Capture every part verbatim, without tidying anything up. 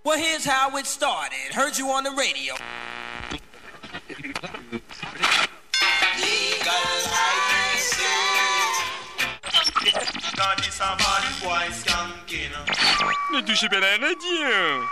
Well, here's how it started. Heard you on the radio. Ne touchez pas la radio.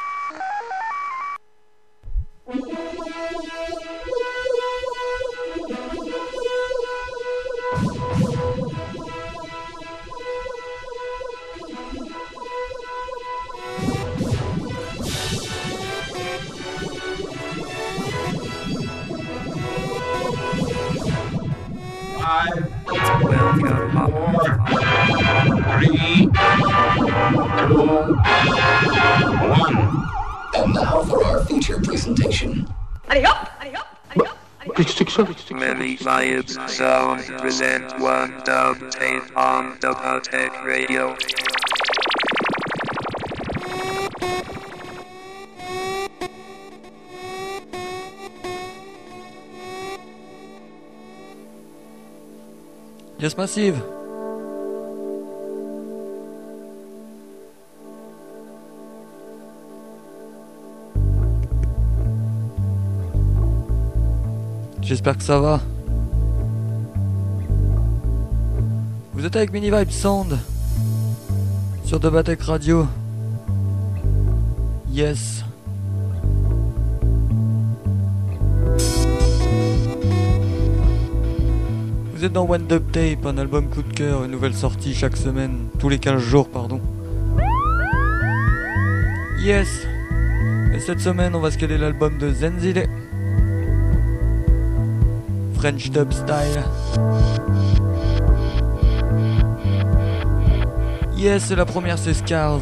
Welcome home. Three, two, one. And now for our feature presentation. Allez hop, allez hop, allez hop. Many Vibes Sound present one dub tape on Dubtech Radio. Yes, Massive. J'espère que ça va. Vous êtes avec Mini Vibe Sound sur Dubtech Radio. Yes. Vous êtes dans One Dub Tape, un album coup de cœur, une nouvelle sortie chaque semaine, tous les quinze jours, pardon. Yes. Et cette semaine, on va scaler l'album de Zenzile. French Dub Style. Yes, la première c'est Scars.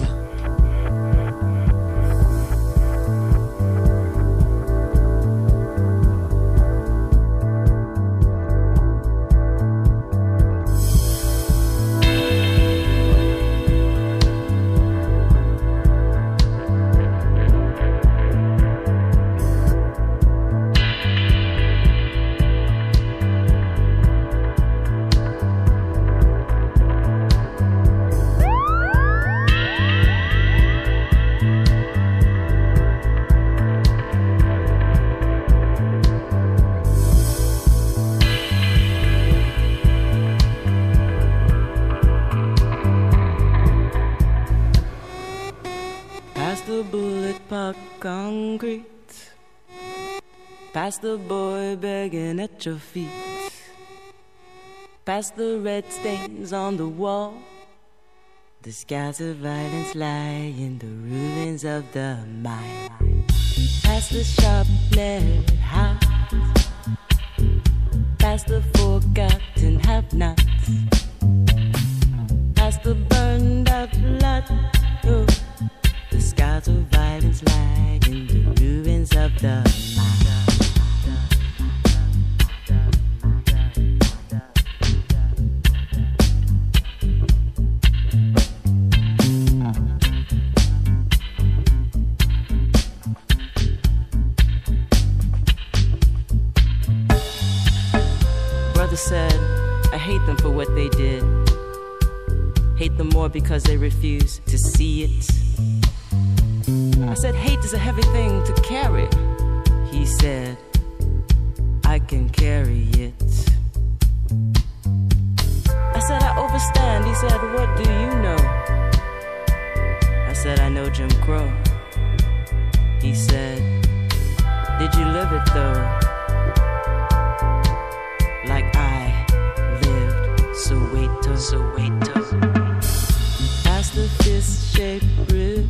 Past the boy begging at your feet, past the red stains on the wall, the scars of violence lie in the ruins of the mind. Past the sharp-lead heart, past the forgotten have-nots, past the burned-out blood, oh, the scars of violence lie in the ruins of the mind. Said, I hate them for what they did. Hate them more because they refuse to see it. I said, hate is a heavy thing to carry. He said, I can carry it. I said, I overstand. He said, what do you know? I said, I know Jim Crow. He said, did you live it though? Like I lived Soweto, Soweto. Past the fist-shaped roof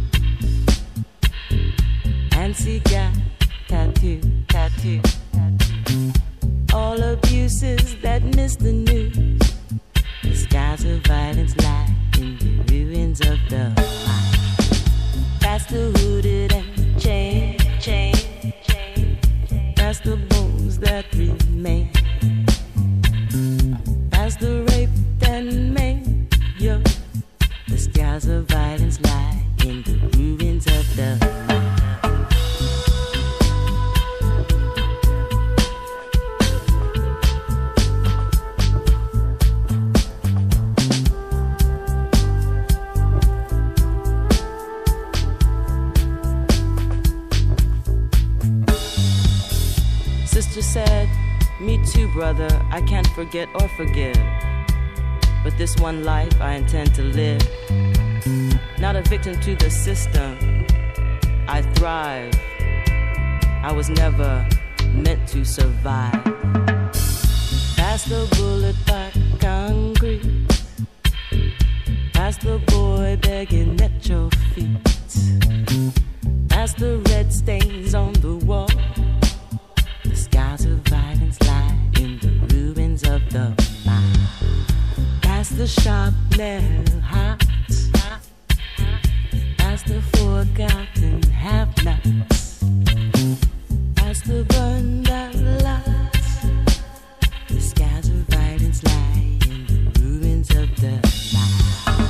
and cigar tattoo, tattoo. All abuses that miss the news. The skies of violence lie in the ruins of the mind. Past the hooded and chained, chained, chained. Past the bones that remain. Past the raped and maimed, yo. The scars of violence lie in the ruins of the mind. soldier said, "Me too, brother, I can't forget or forgive. But this one life I intend to live. Not a victim to the system, I thrive. I was never meant to survive." Pass the bullet by concrete, pass the boy begging at your feet, pass the red stains on the wall. The skies of violence lie in the ruins of the mind. Pass the sharp nail hearts, pass the forgotten have-nots, pass the burned out lights. The skies of violence lie in the ruins of the mind.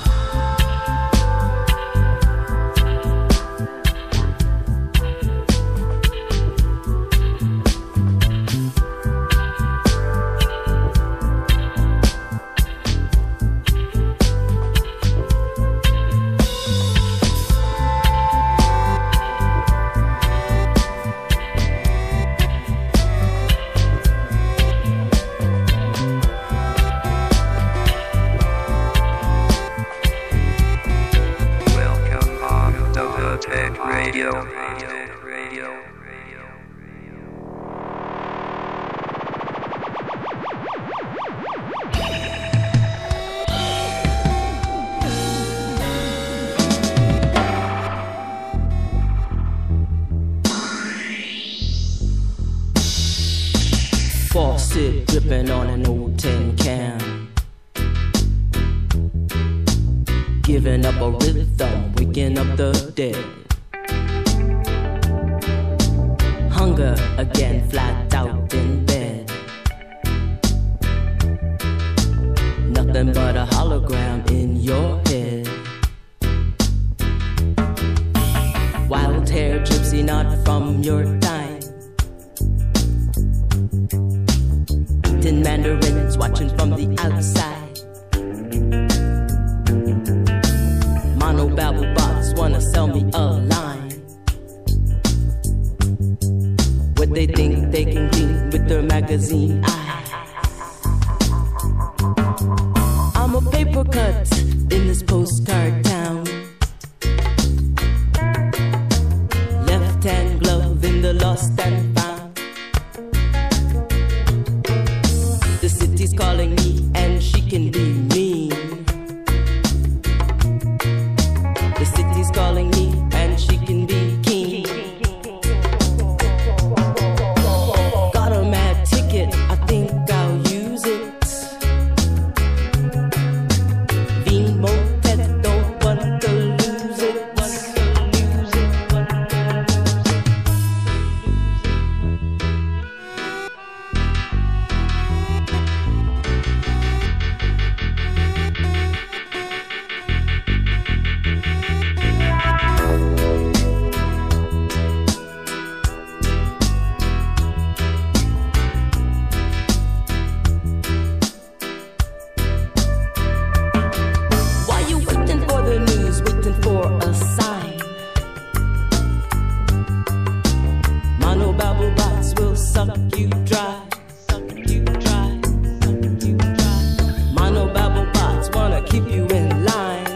Radio. Faucet dripping on an old tin can, giving up a rhythm, waking up the dead. Hunger again, flat out in bed. Nothing but a hologram in your head. Wild hair, gypsy knot from your time. Eating mandarins, watching from the outside. Mono babble bots wanna sell me a line. What they think they can glean with their magazine eyes. I'm a paper cut in this postcard town. Left hand glove in the lost and found. The city's calling me and she can be mean. The city's calling me and she can be keen. Got a mad ticket, I think I'll use it. Being motet, don't want to lose it. Why you waiting for the news, waiting for a sign? Mono babble bots will suck you dry. Suck you dry, suck you dry. Mono babble bots wanna keep you in line.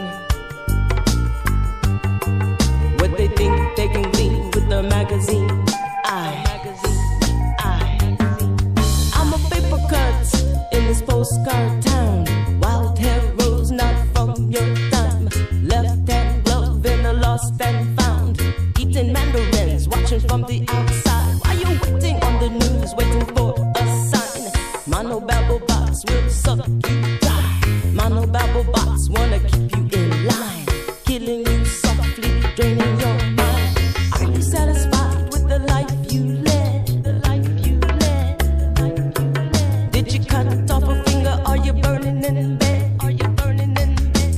What they think they can glean with their magazine. I, I, I'm a paper cut in this postcard town. Wild hair rose not from your time. Left hand glove in the lost and found. Eating mandarins, watching from the outside. Why you waiting on the news, waiting for a sign? Mono babble bots will suck you dry. Mono babble bots wanna keep you in line, killing you softly, draining your mind. Are you satisfied with the life you led? The life you led, the life you led. Did you cut off a finger? Are you burning in bed? Are you burning in bed?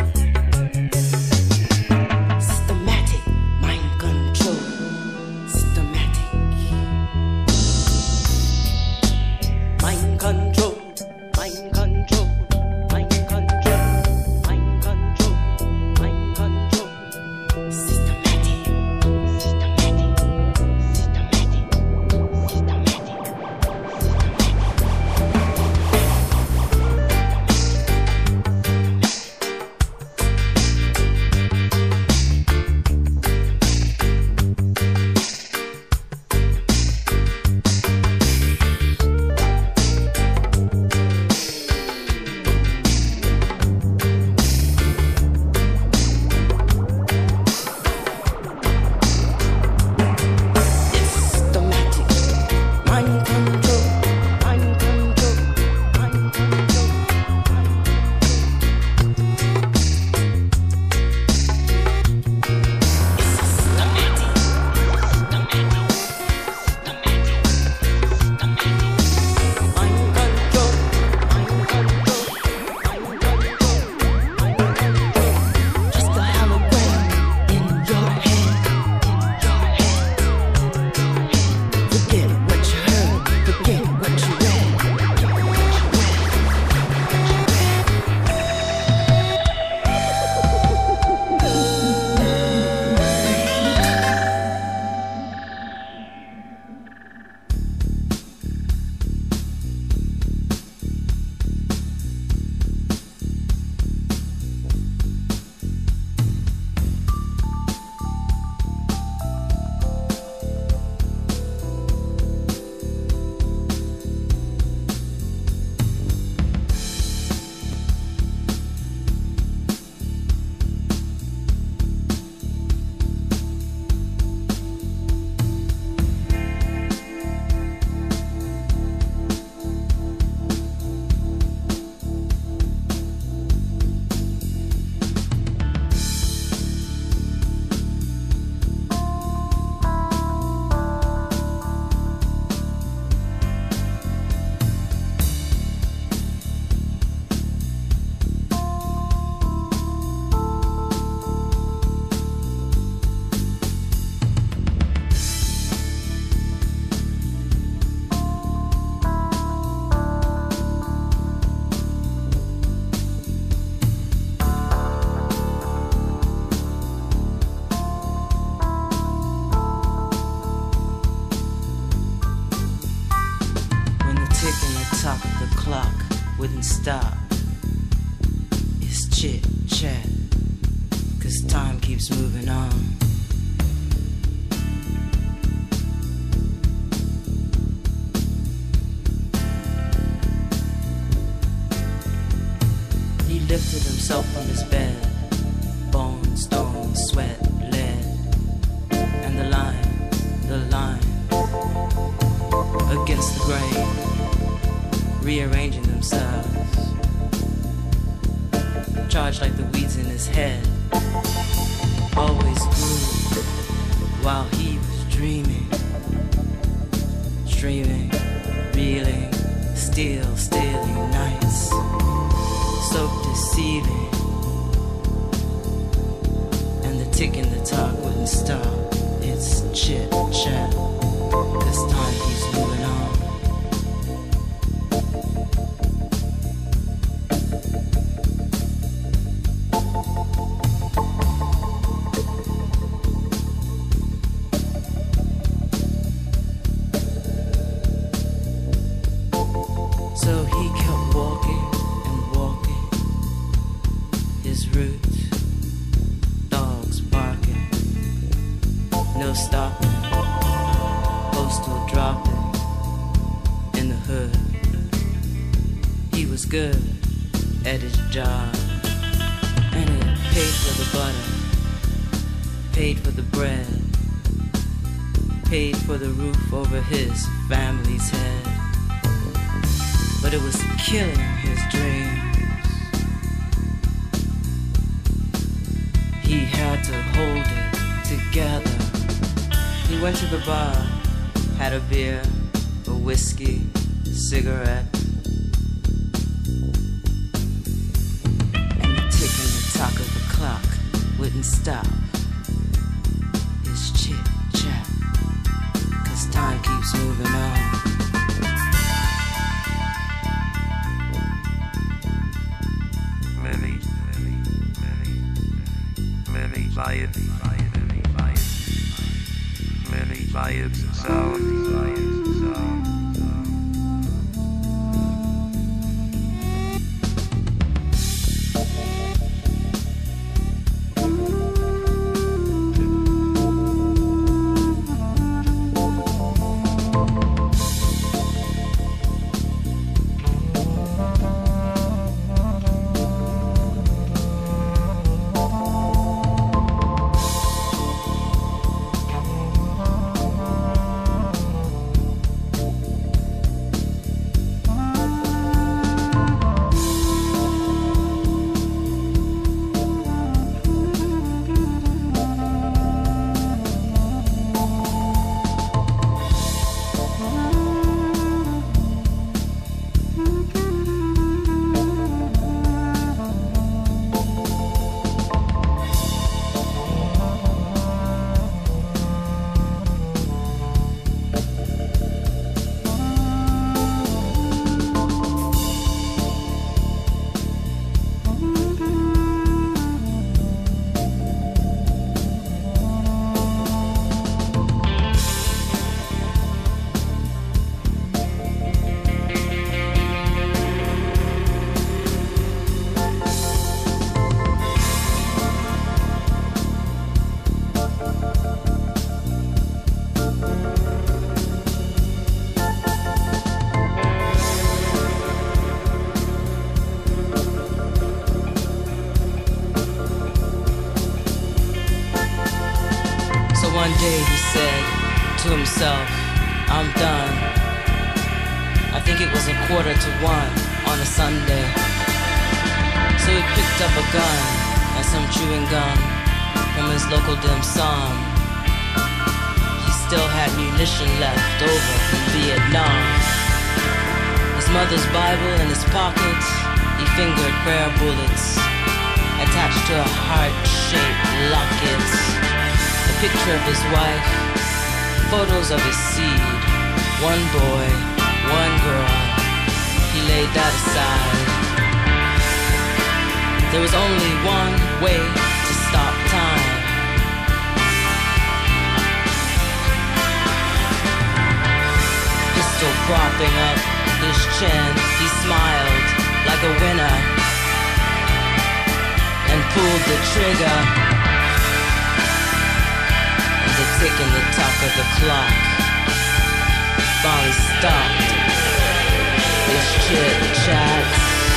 Systematic mind control. Systematic mind control. Mind control. Mind control. Mind control. Mind control. Systematic. clock wouldn't stop. It's chit chat, 'cause time keeps moving on. He lifted himself from his bed, bone, stone, sweat, lead, and the line, the line, against the grain, rearranging themselves, charged like the weeds in his head, always grew while he was dreaming, streaming, reeling, still, stealing nights, so deceiving, and the tick and the talk wouldn't stop. It's chit chat, 'cause time keeps moving on. So he kept walking and walking, his route, dogs barking, no stopping, postal dropping in the hood. He was good at his job, and it paid for the butter, paid for the bread, paid for the roof over his family's head. But it was killing his dreams. He had to hold it together. He went to the bar, had a beer, a whiskey, a cigarette, and the tick and the tock of the clock wouldn't stop. His chit chat, 'cause time keeps moving on. Many, many, many, many vibes, many vibes, many vibes, sound, vibes, sound. One day he said to himself, I'm done. I think it was a quarter to one on a Sunday. So he picked up a gun and some chewing gum from his local dim sum. He still had munition left over from Vietnam. His mother's Bible in his pocket, he fingered prayer bullets attached to a heart-shaped locket. A picture of his wife, photos of his seed, one boy, one girl, he laid that aside. There was only one way to stop time. Pistol propping up his chin, he smiled like a winner and pulled the trigger. And the tick and the tock of the clock finally stopped this chit chat.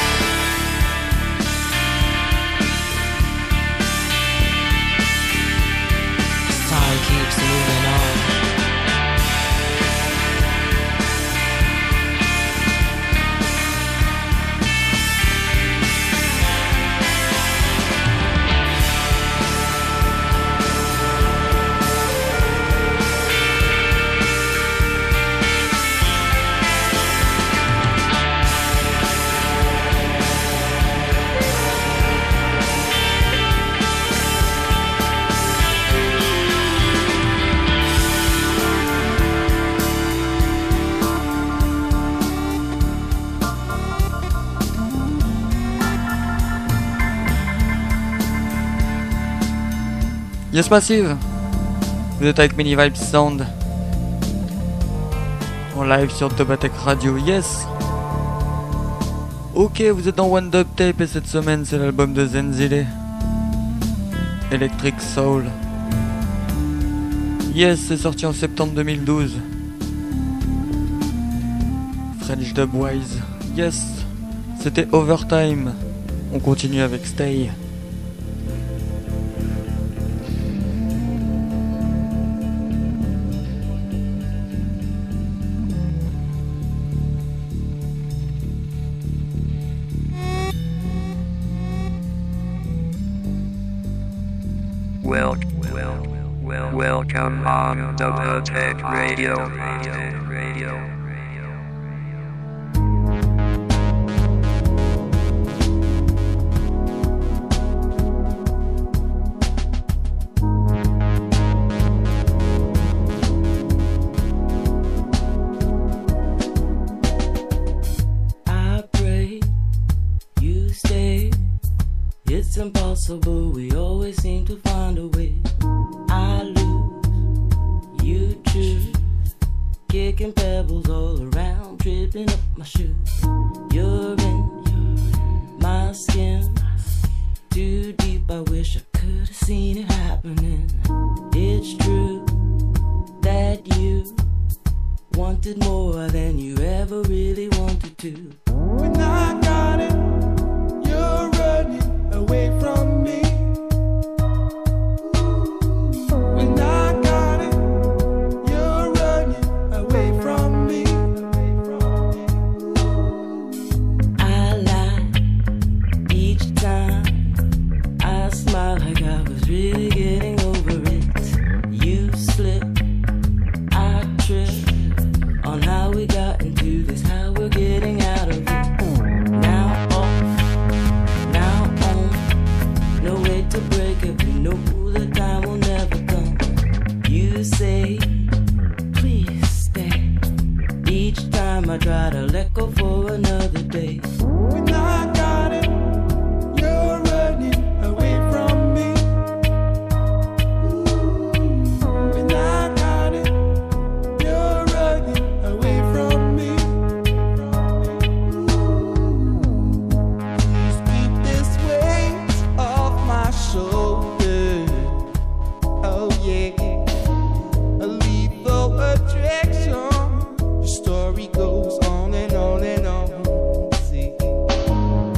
Time keeps moving on. Yes Massive, vous êtes avec Mini Vibes Sound en live sur Tobatech Radio, yes. Ok, vous êtes dans One Dub Tape et cette semaine c'est l'album de Zenzile, Electric Soul. Yes, c'est sorti en septembre deux mille douze. French Dubwise, yes. C'était Overtime. On continue avec Stay. Well, well, well, welcome on Tobatech Radio. Radio, radio. I pray you stay. It's impossible, we always seem to find a way. I lose, you choose. Kicking pebbles all around, tripping up my shoes. You're in my skin, too deep, I wish I could have seen it happening. It's true that you wanted more than you ever really wanted to. When I got it, you're running away from me. When I got it, you're running away from me. I lie each time. I smile like I was really getting over it. You slip, I trip on how we got into this, how we're getting out of it. Now off, now on, no way to break it. We know the time will never come. You say, please stay. Each time I try to let go for another day. When I got it, you're running away from me. When I got it, you're running away from me. Please keep this weight off my shoulder. Oh yeah, a lethal attraction. Your story goes on and on and on. See,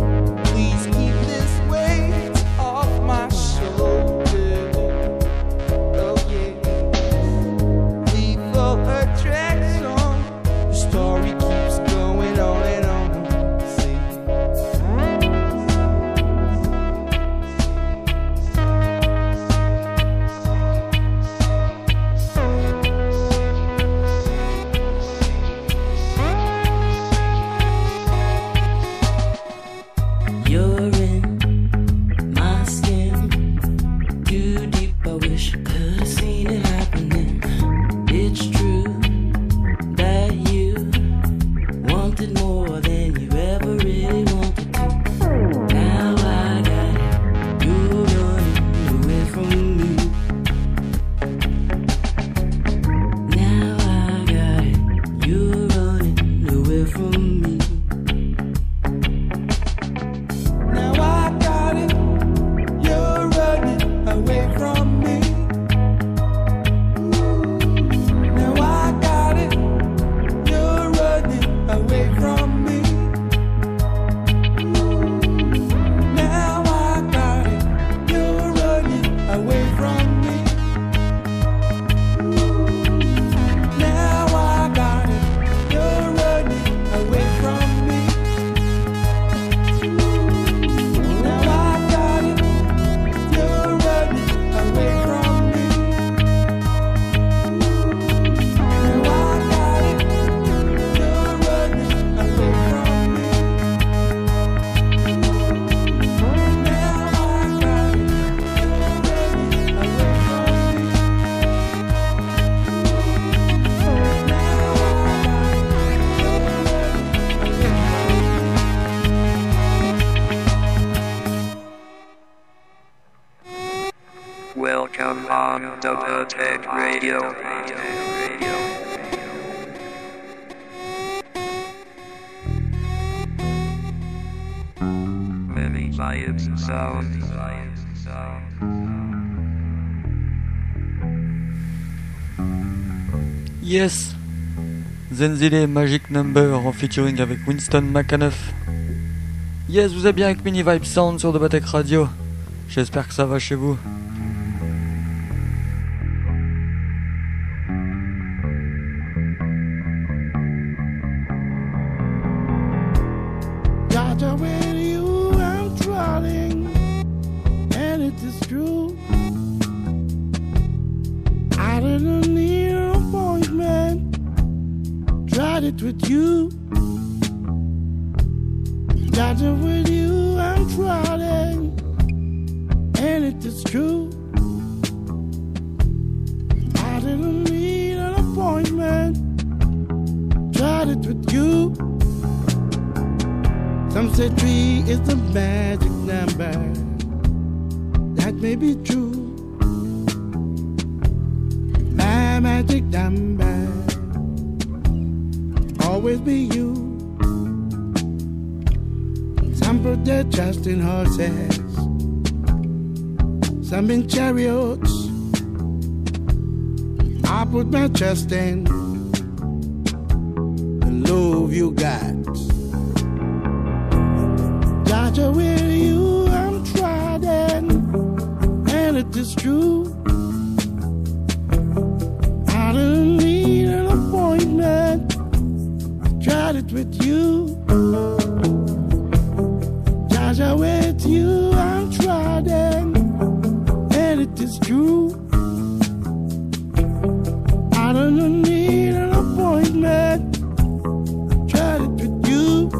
Radio. Radio. Radio. Many vibes and sound. Vibes and sound. Yes, Zenzile Magic Number en featuring avec Winston McAnuff. Yes, vous êtes bien avec Mini Vibe Sound sur Dobatech Radio. J'espère que ça va chez vous. Gotcha with you, I'm trotting, and it is true. I didn't need an appointment, tried it with you. Gotcha with you, I'm trotting, and it is true. I didn't need an appointment, tried it with you. Some say three is the magic number. That may be true. My magic number, always be you. Some put their trust in horses, some in chariots. I put my trust in the love you got. Gotcha with you, I'm trying, and it is true. I didn't need an appointment, tried it with you. Gotcha with you, I'm trying, and it is true. I didn't need an appointment, tried it with you.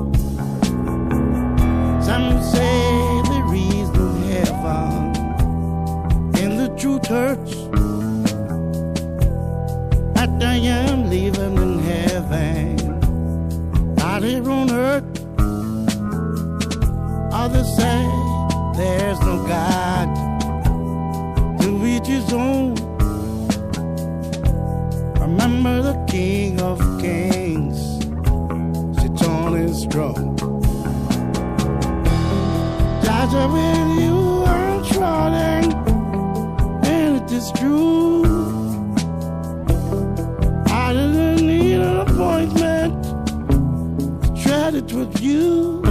Some say there is no heaven, and the truth hurts. But I am living in heaven, out here on earth. Others say there's no God, to each his own. Remember the King of Kings sits on his throne. Gotcha with you, I'm trotting, and it is true. I didn't need an appointment, tried it with you.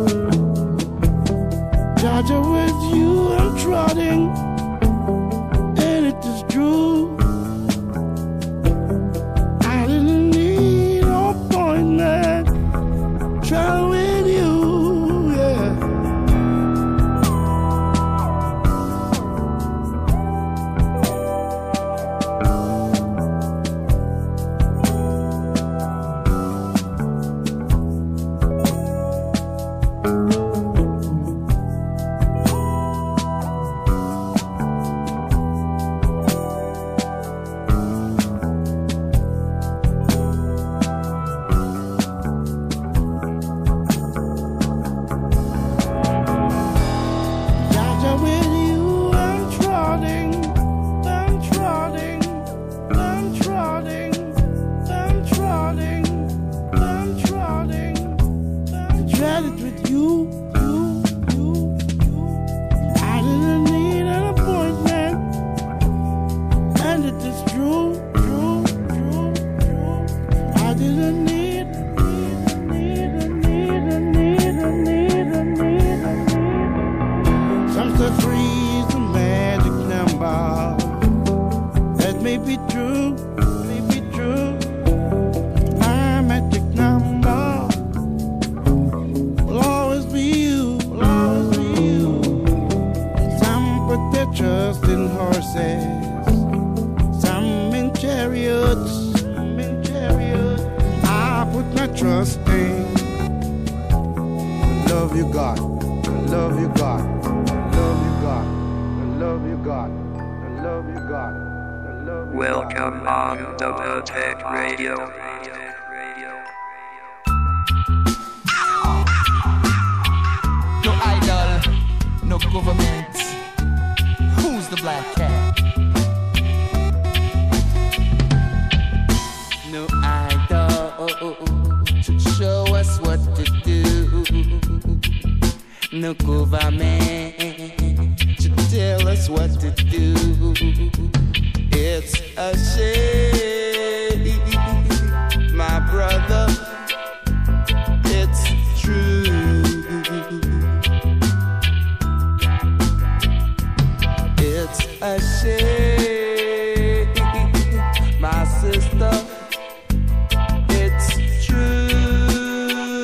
Gotcha with you, I'm trotting, and it is true. I didn't need an appointment, tried with you, yeah. Welcome on Dobatech Radio. No idol, no government. Who's the black cat? no government to tell us what to do. It's a shame, my brother, it's true. It's a shame, my sister, it's true.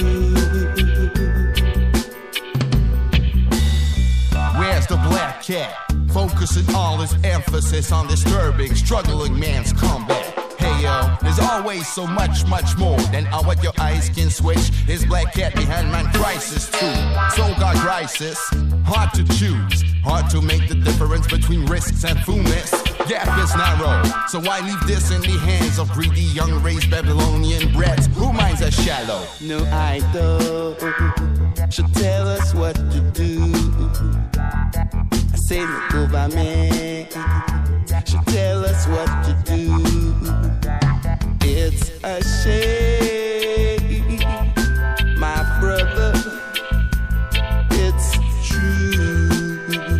Where's the black cat? Focusing all his emphasis on disturbing, struggling man's comeback. Hey yo, there's always so much, much more than on what your eyes can switch. His black cat behind man crisis too. Soul God crisis, hard to choose, hard to make the difference between risks and fullness. Gap is narrow, so why leave this in the hands of greedy young race Babylonian brats? Who minds are shallow? No idol should tell us what to do. I say the government should tell us what to do. It's a shame, my brother, it's true.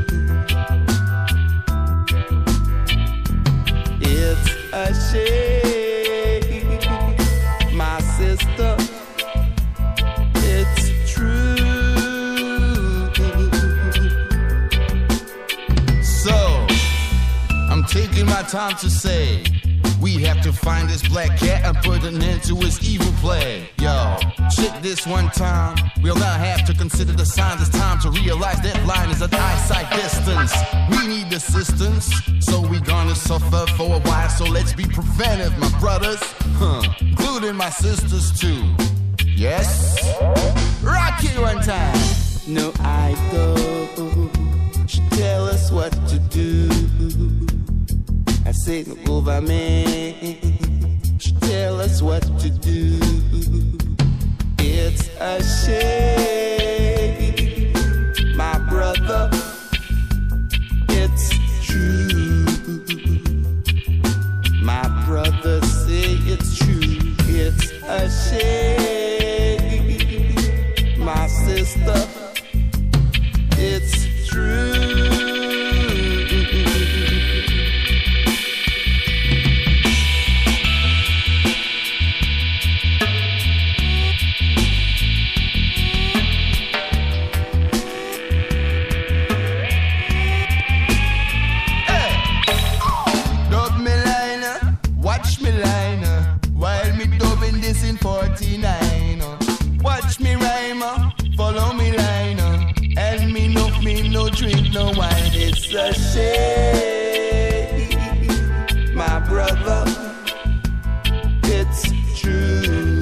It's a shame, my sister, it's true. So, I'm taking my time to say, we have to find this black cat and put an end to his evil play. Yo, check this one time. We'll now have to consider the signs. It's time to realize that line is at eyesight distance. We need assistance, so we gonna suffer for a while. So let's be preventive, my brothers, huh? Including my sisters too. Yes? Rock it one time. No idol should tell us what to do. I say the government should tell us what to do. It's a shame, my brother, it's true. My brother say it's true. It's a shame, my sister, it's true. In forty-nine, watch me rhyme, follow me line, and me no, me no drink no wine. It's a shame, my brother, it's true.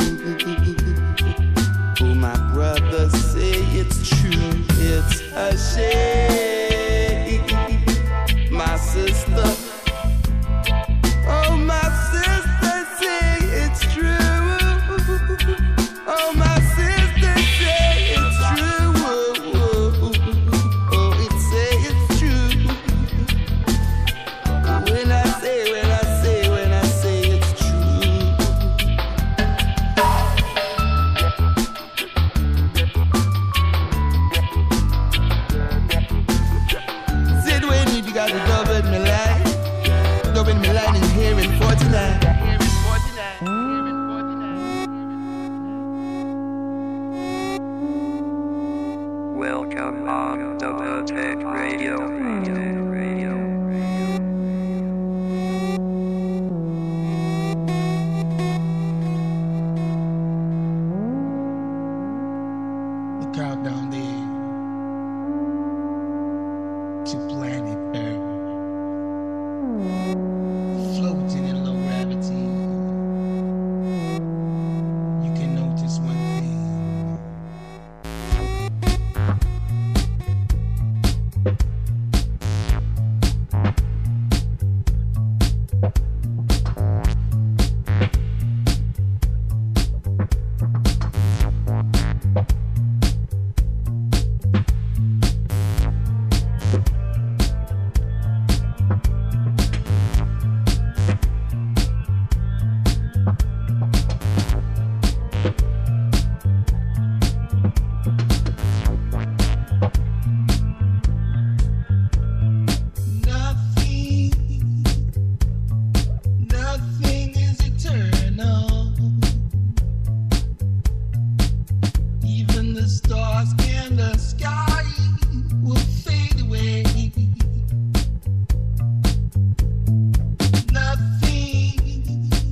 Oh, my brother say it's true. It's a shame, my sister. Oh, my sister say it's true. Oh, my sister say it's true. Oh, it say it's true. When I say, when I say, when I say it's true. Said when you got to double me line, double me line in here in forty-nine. Welcome on Double Tech Radio. Radio, radio, Look out down there to planet Earth, floating in low gravity. Nothing is eternal. Even the stars in the sky will fade away. Nothing,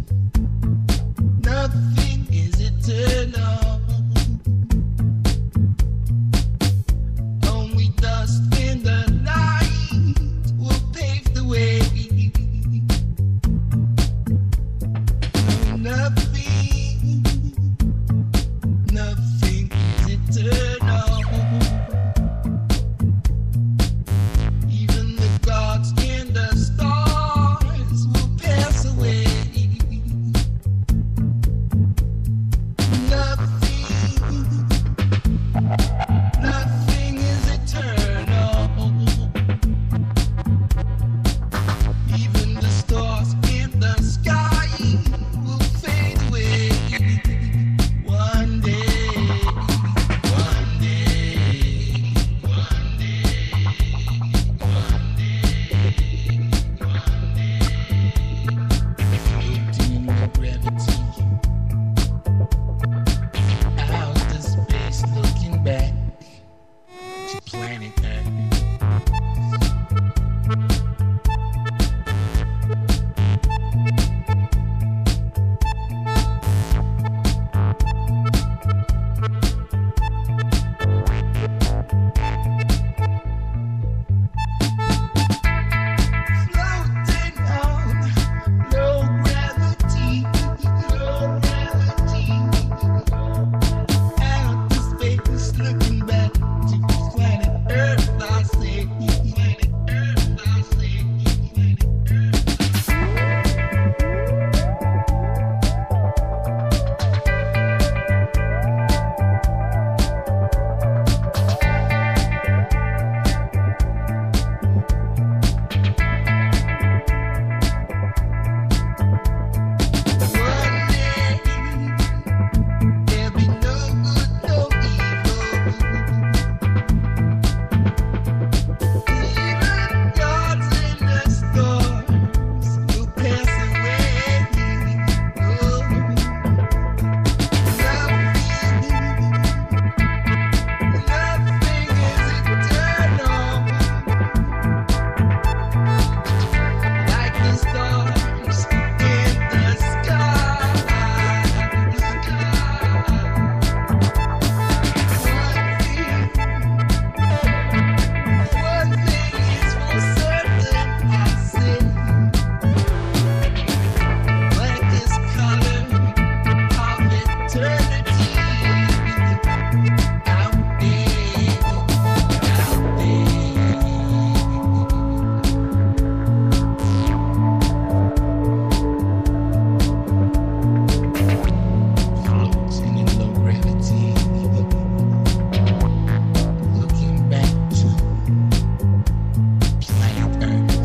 nothing is eternal. Only dust in the night will pave the way. Nothing, nothing is eternal. Even the gods and the stars will pass away. Nothing, nothing is eternal. Even the stars in the sky will fade away. One day, one day, one day, one day, one day. Floating in gravity, outer space, looking back to planet Earth. Floating on low gravity, low gravity. Outer space, looking back to planet Earth. I say, planet Earth. I say, planet One day, there'll be no good, no evil. Even gods in the stars will pass away. Oh, nothing, nothing is eternal. Like the stars in the sky. One thing is for certain, I say. Blackest color of eternity. Out there, out floating in low gravity, looking back to planet Earth.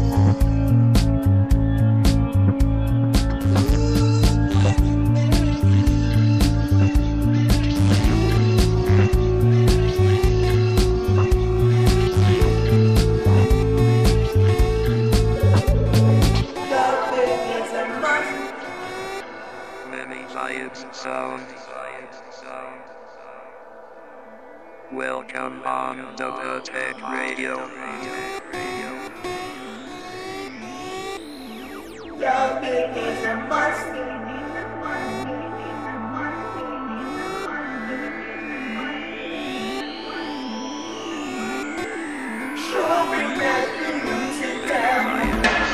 Many vibes sound. Welcome on the Patek Radio. Loving is a must. Showing that you sit down.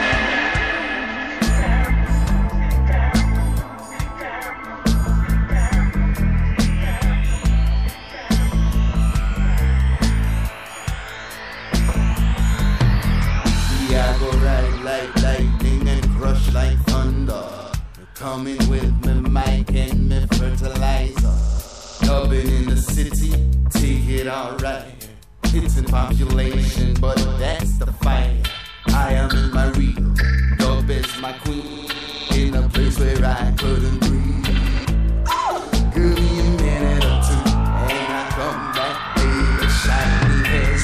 I go right like lightning and crush like thunder. Coming with me mic and me fertilizer. Dubbing in the city, take it alright. Hitting population, but that's the fight. I am in my real, dub is my queen. In a place where I couldn't breathe. Give me a minute or two, and I come back, baby, shiny hair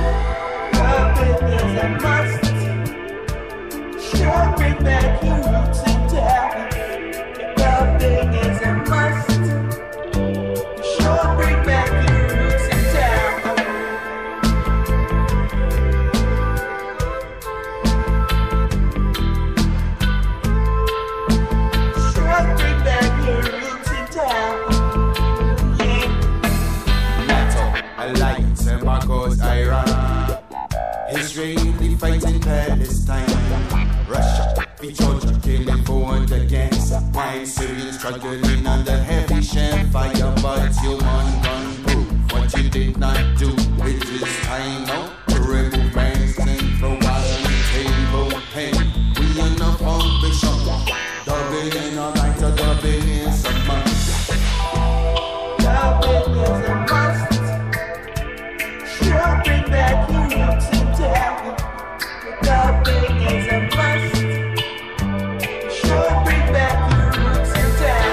straight. Loving is a must. Showing that you fight in Palestine. Russia, we Georgia, killing for the gas. Why Syrians struggling under heavy shell fire, but human gun proof what you did not do. It is time now to remove banks and throw out on the table. Hey, we enough ambition. Dubbing in a night, a dubbing is a must. Dubbing is a must. Sure, bring back your roots and town. Dubbing is a must. Sure, bring back your roots and town.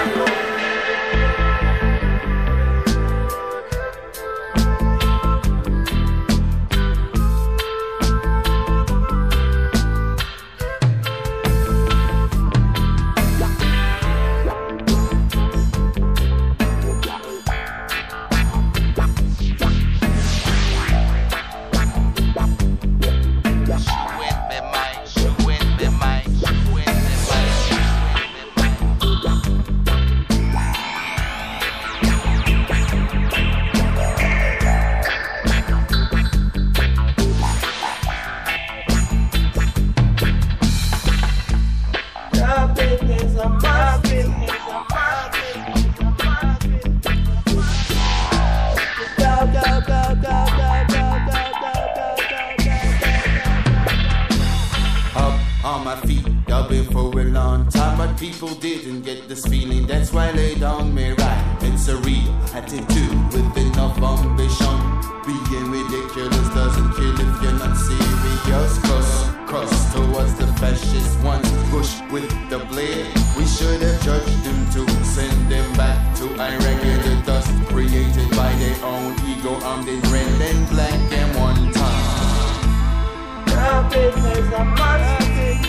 People didn't get this feeling, that's why they don't me right. It's a real attitude with enough ambition. Being ridiculous doesn't kill if you're not serious. Cross, cross towards the fascist ones, push with the blade. We should have judged them to send them back to irregular dust created by their own ego. Armed in red and black and one time. Nothing is a must.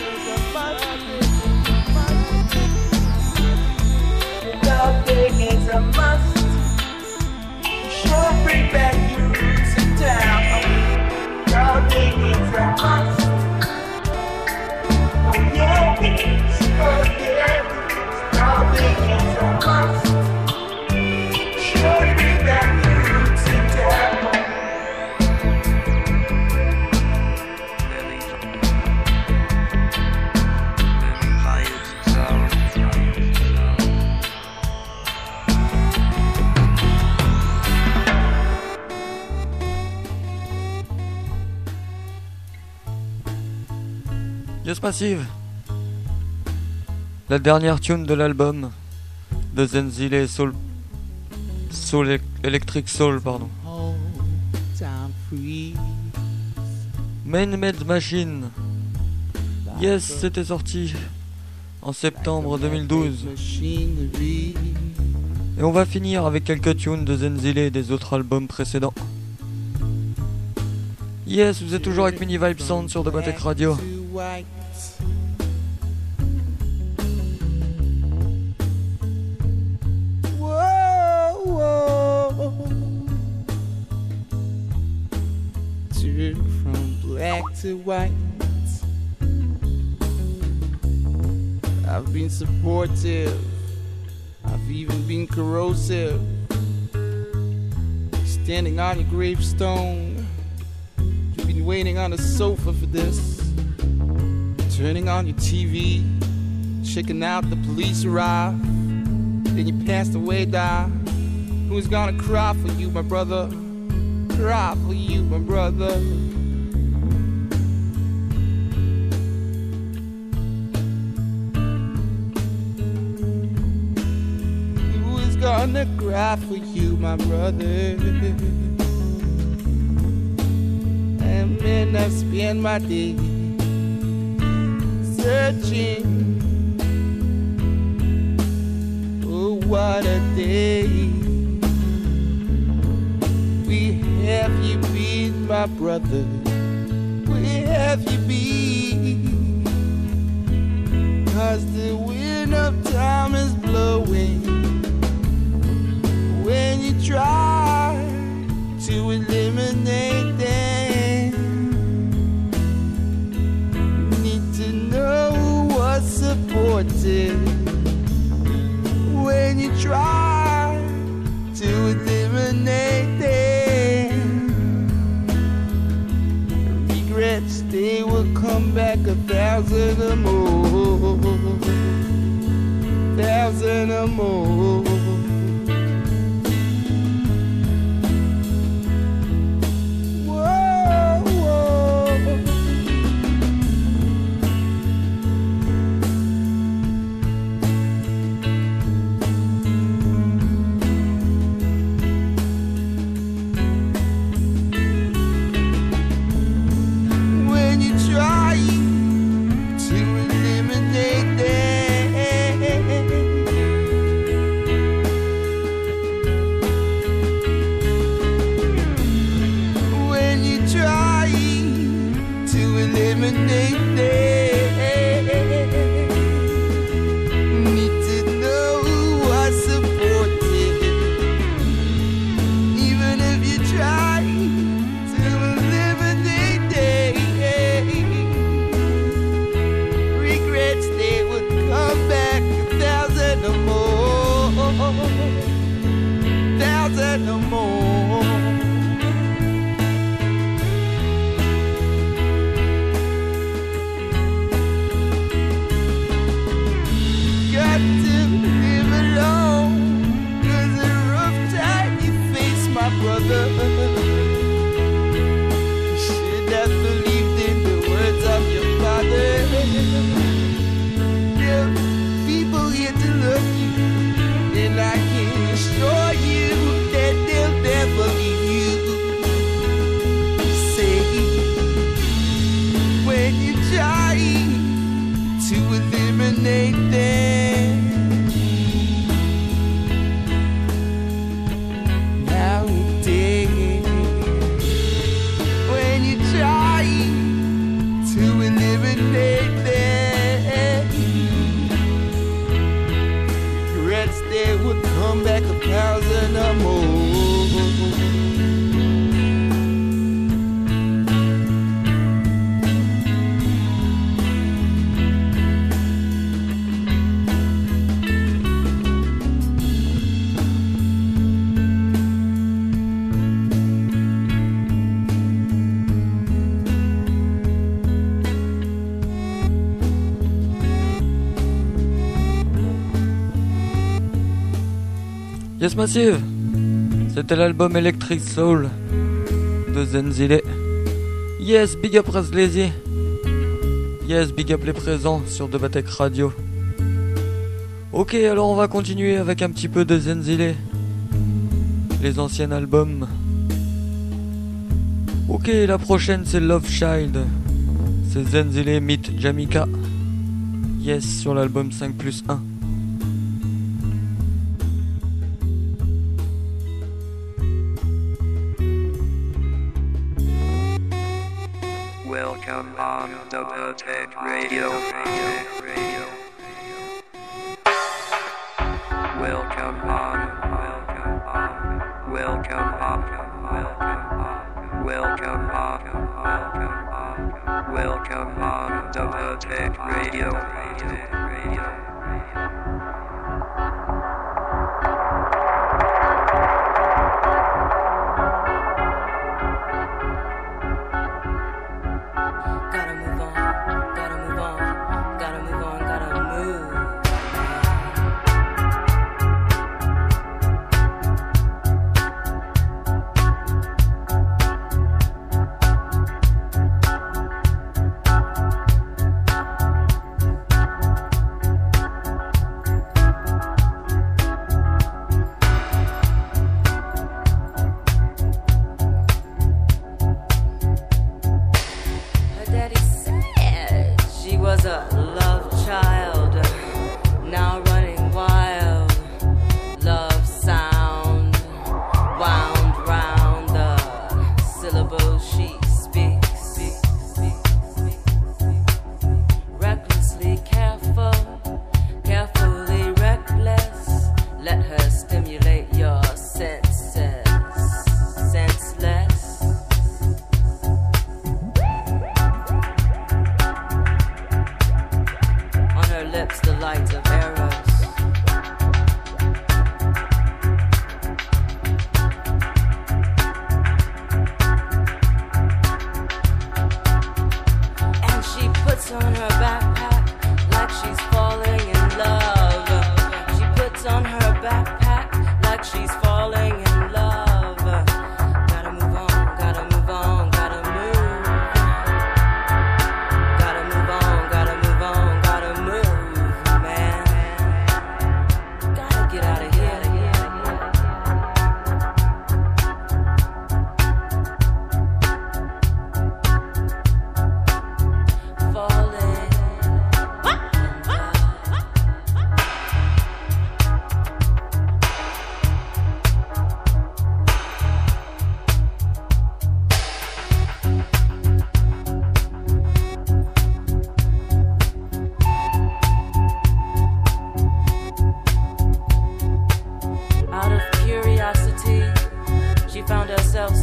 Nothing is a must. Sure, bring back your roots in town. Nothing is a must. Oh yeah, oh yeah. Nothing is a must. Sure, bring back your roots in town. Yes Massive, la dernière tune de l'album de Zenzile Soul, Soul Electric Soul, pardon. Man-Made Machine. Yes, c'était sorti en septembre deux mille douze. Et on va finir avec quelques tunes de Zenzile et des autres albums précédents. Yes, vous êtes toujours avec Mini Vibe Sound sur Dobatech Radio. Turn from black to white. I've been supportive. I've even been corrosive. Standing on your gravestone. You've been waiting on a sofa for this. Turning on your T V. Checking out the police arrive. Then you passed away, die. Who's gonna cry for you, my brother? Cry for you, my brother. Who is gonna cry for you, my brother? And then I spend my day searching. Oh, what a day. Where have you been, my brother? Where have you been? 'Cause the wind of time is blowing. When you try to eliminate them, you need to know what's supported. When you try to eliminate them, regrets they will will come back a thousand or more, thousand or more. Yes Massive, c'était l'album Electric Soul de Zenzile. Yes, big up Razlazy. Yes, big up les présents sur Debatek Radio. Ok, alors on va continuer avec un petit peu de Zenzile, les anciens albums. Ok, la prochaine c'est Love Child, c'est Zenzile meet Jamika. Yes, sur l'album cinq plus un. Welcome on Debatek Radio. Radio. Welcome on. Welcome on. Welcome on. Welcome on. Welcome on Debatek Radio. Radio.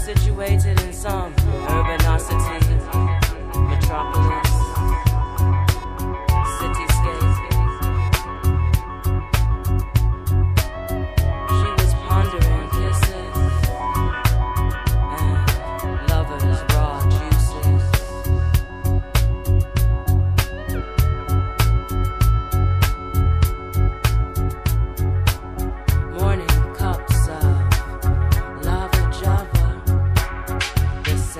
situated in some urbanicity, metropolis, cityscape. She was pondering kisses and lovers' raw juices. Morning cups of lava java. The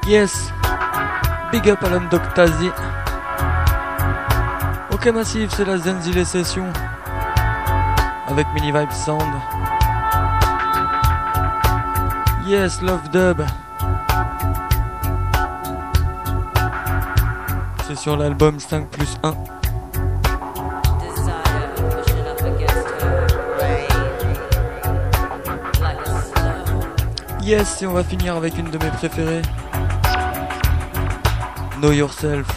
Yes, big up à l'homme d'Octasie. Ok Massive, c'est la Zenzile Session avec Mini Vibe Sound. Yes, Love Dub. C'est sur l'album cinq plus un. Yes, et on va finir avec une de mes préférées. Know Yourself.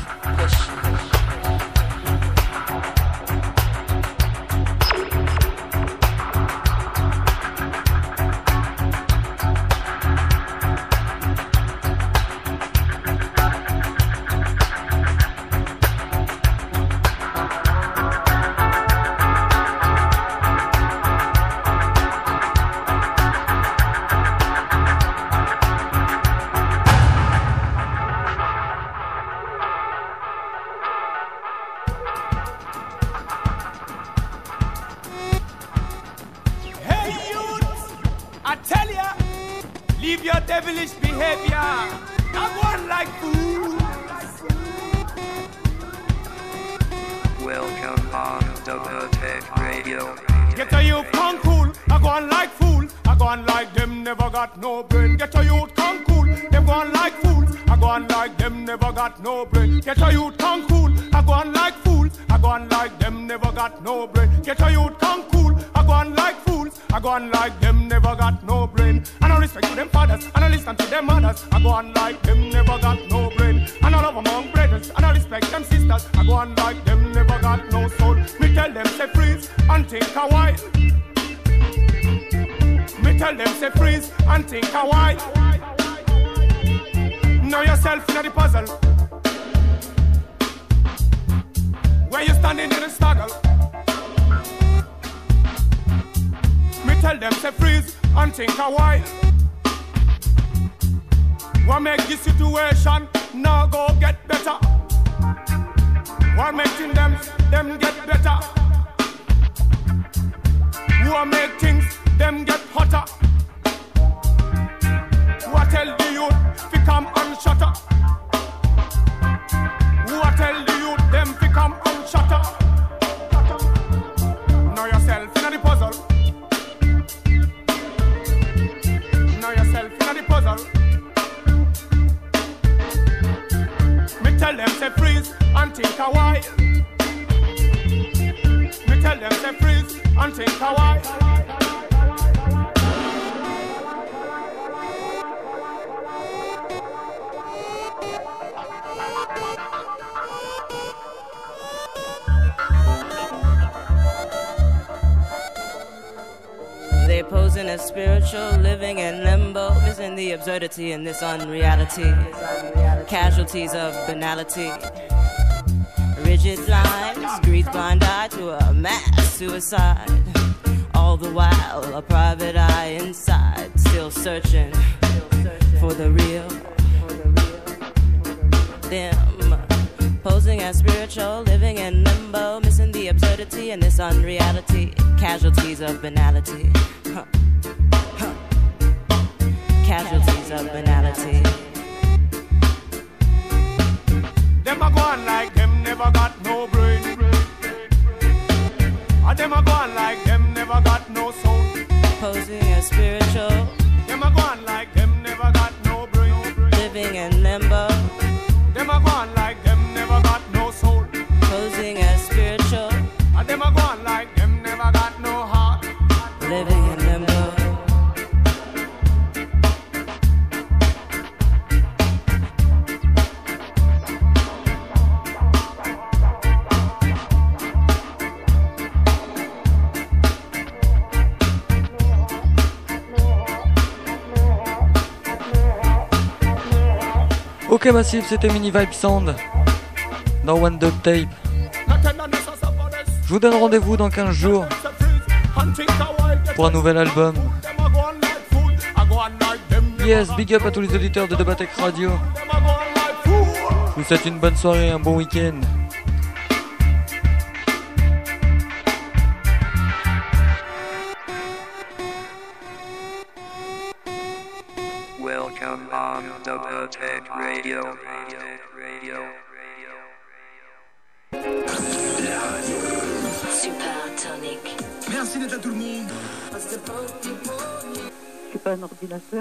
In this unreality, casualties of banality, rigid lines, grease blind eye to a mass suicide. All the while, a private eye inside, still searching for the real. Them posing as spiritual, living in limbo, missing the absurdity in this unreality, casualties of banality. Huh. Casualties of banality. Them a go on like them never got no brain. Or them a go on like them never got no soul. Posing as spiritual. Them a go on like them never got no brain. Living in limbo. Them a go on like them never got no soul. Posing as spiritual. Or them a go on like them never got no heart. Living in limbo. Ok Massive, c'était Mini Vibe Sound dans One Dub Tape. Je vous donne rendez-vous dans quinze jours pour un nouvel album. Yes, big up à tous les auditeurs de Debatech Radio. Je vous souhaite une bonne soirée et un bon week-end. Welcome on on Novatech Radio. Radio. Radio. Supertonic. Merci d'être à tout le monde. Je suis pas un ordinateur.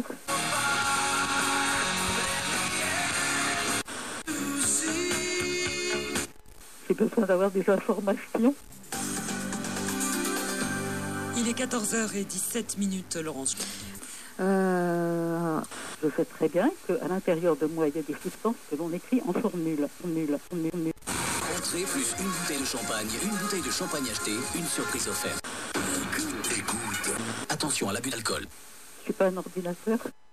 J'ai besoin d'avoir des informations. Il est quatorze heures dix-sept minutes, Laurence. Euh, je sais très bien qu'à l'intérieur de moi, il y a des substances que l'on écrit en formule. Formule, formule, formule. Entrée plus une bouteille de champagne, une bouteille de champagne achetée, une surprise offerte. Écoute, écoute. Attention à l'abus d'alcool. Je suis pas un ordinateur.